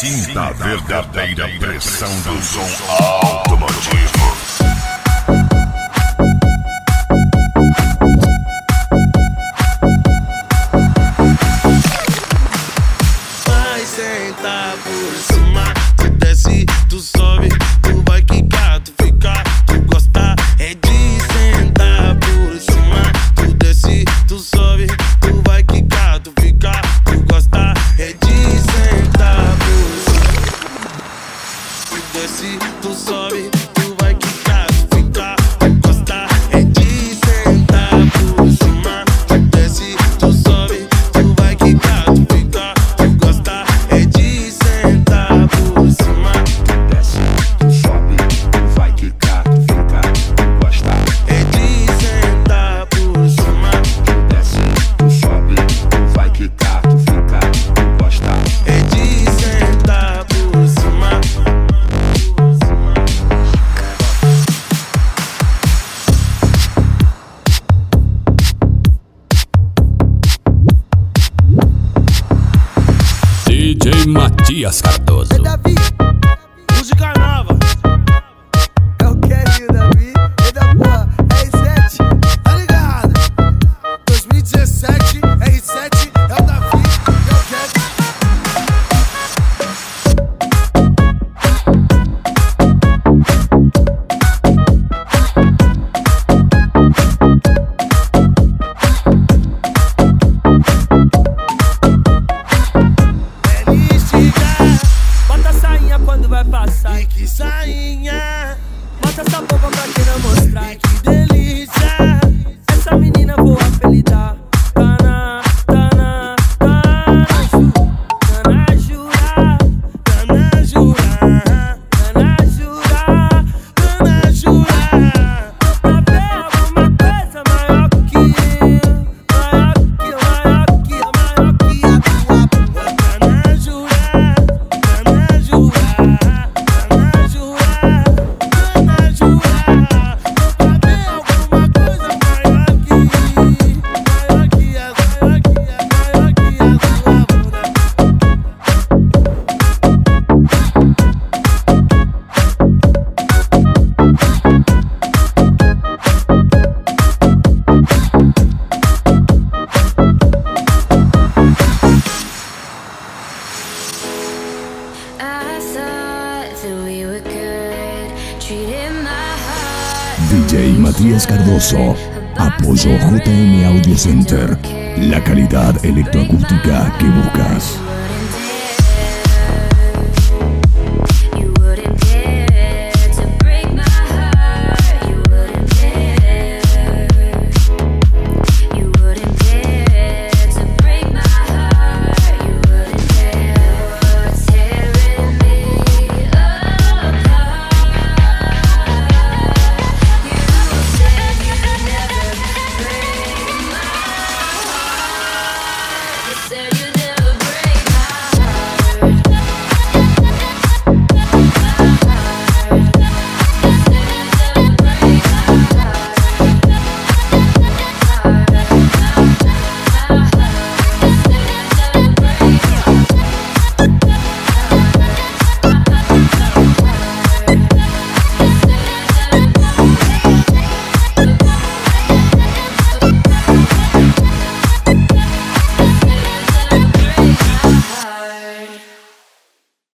Sinta a verdadeira pressão do som automotivo. Vai sentar por cima, tu desce, tu sobe, tu vai quicar, tu fica, tu gosta, é de sentar por cima, tu desce, tu sobe, tu vai quicar, tu fica, tu gosta, é de sentar por cima, tu desce, tu sobe, tu vai quicar, tu fica, tu gosta, é de sentar por cima, tu desce, tu sobe, tu vai quicar, tu fica, tu gosta, é de sentar por cima. Desce, tu sobe, tu vai quicar, tu fica, tu gosta. É de sentar por cima. Tu desce, tu sobe, tu vai quicar, tu fica, tu gosta. É de sentar por cima. DJ Matias Cardoso. Davi, Música nova. eu quero o Davi, da porra, R7, tá ligado? 2017, R7, é o Davi, eu quero. Ele esticar. Bota a sainha quando vai passar. E que sainha. Bota essa boca pra quem não mostrar. E que delícia. Essa menina vou apelidar. Tana, Tana, Tana, Tana Jura, Tana Jura. Tana Jura. Tana Jura. Pra ver alguma coisa maior que eu. Maior que a tua bunda. Tana Jura. Tana Jura. Tana Jura. Tana Jura. Pra ver alguma coisa maior que a tua bunda. I thought that we were good, treated my heart. DJ Matías Cardoso. Apoyo JM Audio Center. La calidad electroacústica que buscas.